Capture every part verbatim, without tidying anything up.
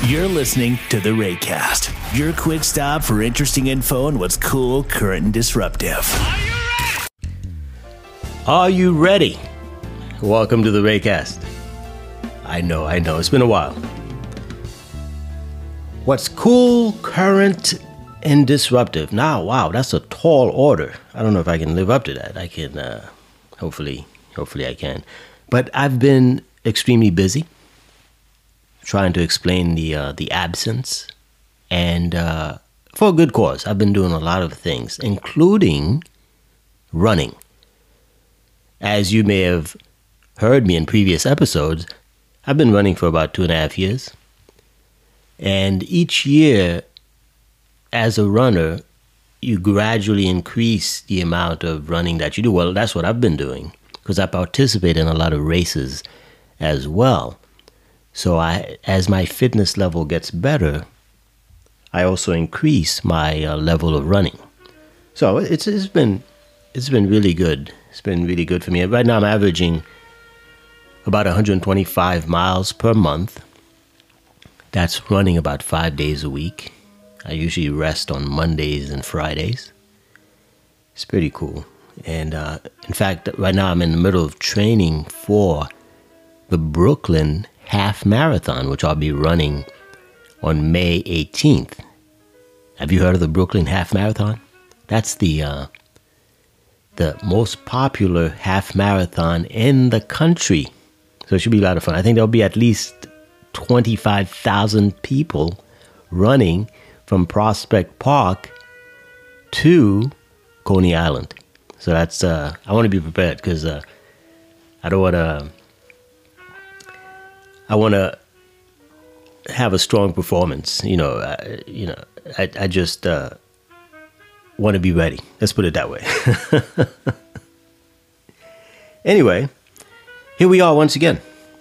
You're listening to The Raycast, your quick stop for interesting info and what's cool, current, and disruptive. Are you ready? Are you ready? Welcome to The Raycast. I know, I know, it's been a while. What's cool, current, and disruptive? Now, wow, that's a tall order. I don't know if I can live up to that. I can, uh, hopefully, hopefully I can. But I've been extremely busy trying to explain the uh, the absence, and uh, for a good cause. I've been doing a lot of things, including running. As you may have heard me in previous episodes, I've been running for about two and a half years. And each year, as a runner, you gradually increase the amount of running that you do. Well, that's what I've been doing, because I participate in a lot of races as well. So I, as my fitness level gets better, I also increase my uh, level of running. So it's it's been it's been really good. It's been really good for me. Right now I'm averaging about one hundred twenty-five miles per month. That's running about five days a week. I usually rest on Mondays and Fridays. It's pretty cool. And uh, in fact, right now I'm in the middle of training for the Brooklyn Half Marathon, which I'll be running on May eighteenth. Have you heard of the Brooklyn Half Marathon? That's the uh, the most popular half marathon in the country. So it should be a lot of fun. I think there'll be at least twenty-five thousand people running from Prospect Park to Coney Island. So that's, uh, I want to be prepared, because uh, I don't want to, I want to have a strong performance. You know, uh, you know, I, I just uh, want to be ready. Let's put it that way. Anyway, here we are once again.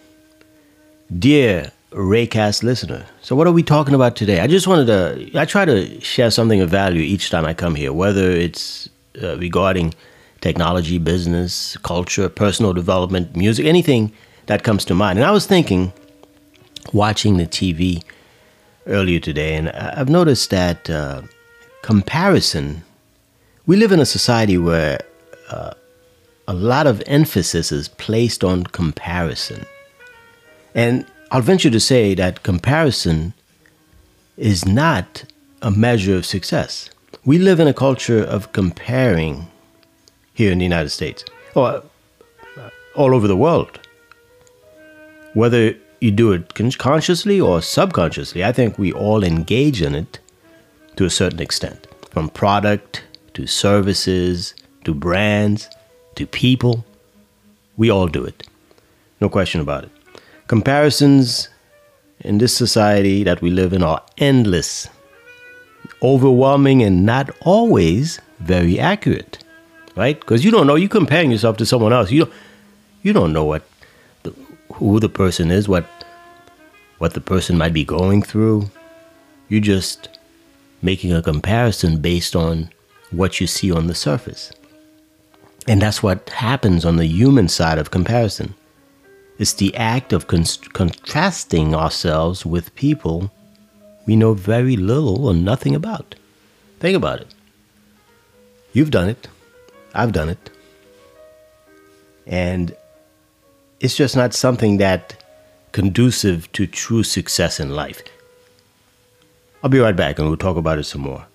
Dear Raycast listener, so what are we talking about today? I just wanted to, I try to share something of value each time I come here, whether it's uh, regarding technology, business, culture, personal development, music, anything that comes to mind. And I was thinking, watching the T V earlier today, and I've noticed that uh, comparison, we live in a society where uh, a lot of emphasis is placed on comparison. And I'll venture to say that comparison is not a measure of success. We live in a culture of comparing here in the United States, or all over the world. Whether you do it consciously or subconsciously, I think we all engage in it to a certain extent. From product to services to brands to people, we all do it. No question about it. Comparisons in this society that we live in are endless, overwhelming, and not always very accurate, right? Because you don't know, you're comparing yourself to someone else. You don't, you don't know what, the, who the person is, what, what the person might be going through. You're just making a comparison based on what you see on the surface. And that's what happens on the human side of comparison. It's the act of con- contrasting ourselves with people we know very little or nothing about. Think about it. You've done it. I've done it. And it's just not something that conducive to true success in life. I'll be right back and we'll talk about it some more.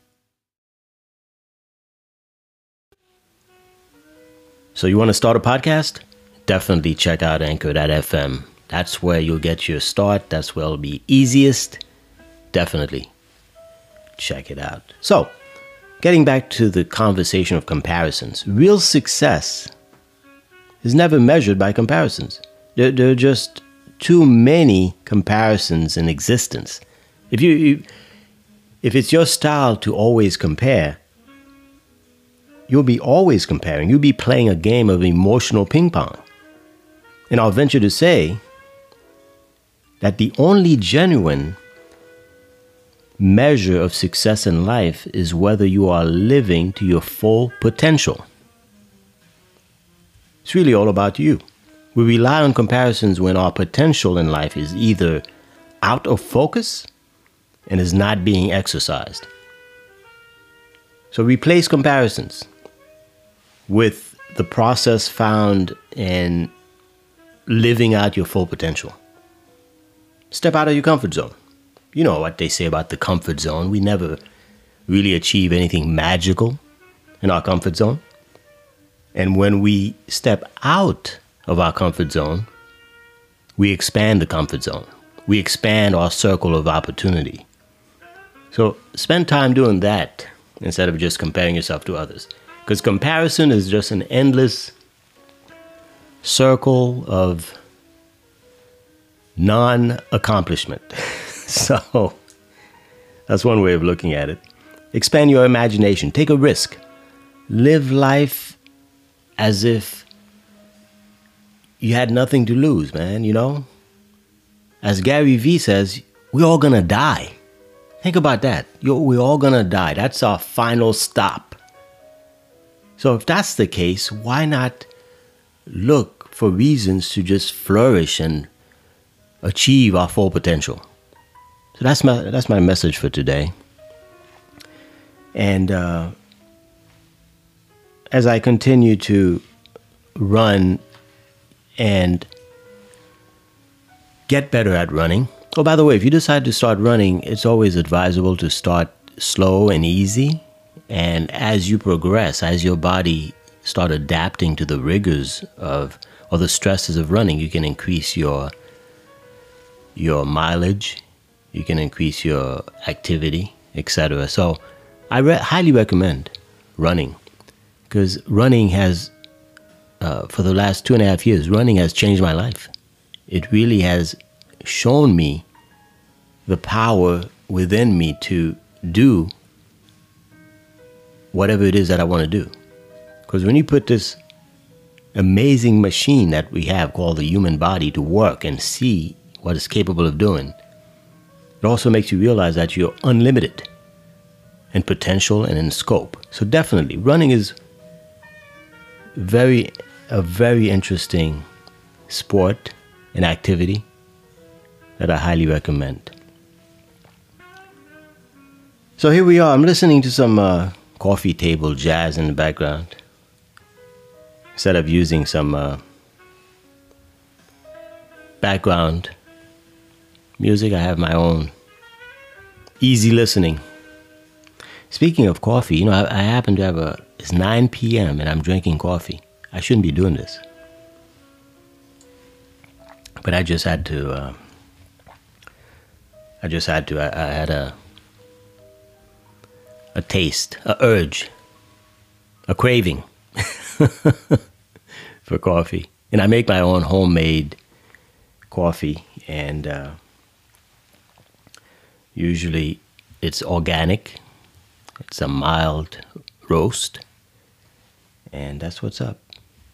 So you want to start a podcast? Definitely check out Anchor dot f m. That's where you'll get your start. That's where it'll be easiest. Definitely check it out. So, getting back to the conversation of comparisons, real success is never measured by comparisons. There, there are just too many comparisons in existence. If you, you, if it's your style to always compare, you'll be always comparing. You'll be playing a game of emotional ping pong. And I'll venture to say that the only genuine measure of success in life is whether you are living to your full potential. It's really all about you. We rely on comparisons when our potential in life is either out of focus and is not being exercised. So replace comparisons with the process found in living out your full potential. Step out of your comfort zone. You know what they say about the comfort zone. We never really achieve anything magical in our comfort zone. And when we step out of our comfort zone, we expand the comfort zone. We expand our circle of opportunity. So spend time doing that instead of just comparing yourself to others. Because comparison is just an endless circle of non-accomplishment. So that's one way of looking at it. Expand your imagination. Take a risk. Live life as if you had nothing to lose, man, you know? As Gary Vee says, we're all gonna die. Think about that. You're, we're all gonna die. That's our final stop. So if that's the case, why not look for reasons to just flourish and achieve our full potential? So that's my that's my message for today. And uh, as I continue to run and get better at running. Oh, by the way, if you decide to start running, it's always advisable to start slow and easy. And as you progress, as your body start adapting to the rigors of or the stresses of running, you can increase your your mileage, you can increase your activity, et cetera. So I re- highly recommend running, because running has, uh, for the last two and a half years, running has changed my life. It really has shown me the power within me to do whatever it is that I want to do. Because when you put this amazing machine that we have called the human body to work and see what it's capable of doing, it also makes you realize that you're unlimited in potential and in scope. So definitely, running is very a very interesting sport and activity that I highly recommend. So here we are. I'm listening to some uh, coffee table jazz in the background. Instead of using some uh, background music, I have my own easy listening. Speaking of coffee, you know, I, I happen to have a, it's nine p.m. and I'm drinking coffee. I shouldn't be doing this. But I just had to, uh, I just had to, I, I had a, a taste, a urge, a craving for coffee. And I make my own homemade coffee, and uh, usually it's organic. It's a mild roast, and that's what's up.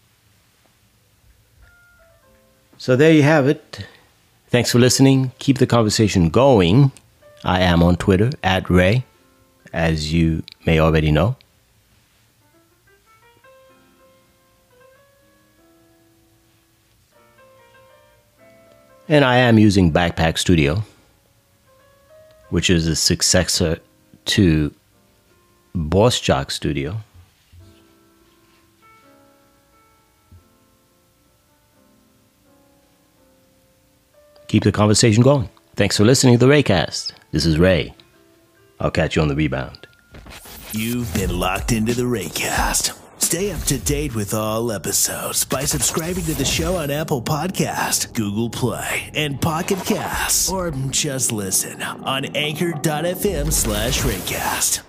So there you have it. Thanks for listening. Keep the conversation going. I am on Twitter, at Ray, as you may already know. And I am using Backpack Studio, which is a successor to Boss Jock Studio. Keep the conversation going. Thanks for listening to the Raycast. This is Ray. I'll catch you on the rebound. You've been locked into the Raycast. Stay up to date with all episodes by subscribing to the show on Apple Podcast, Google Play, and Pocket Casts. Or just listen on anchor dot f m slash Raycast.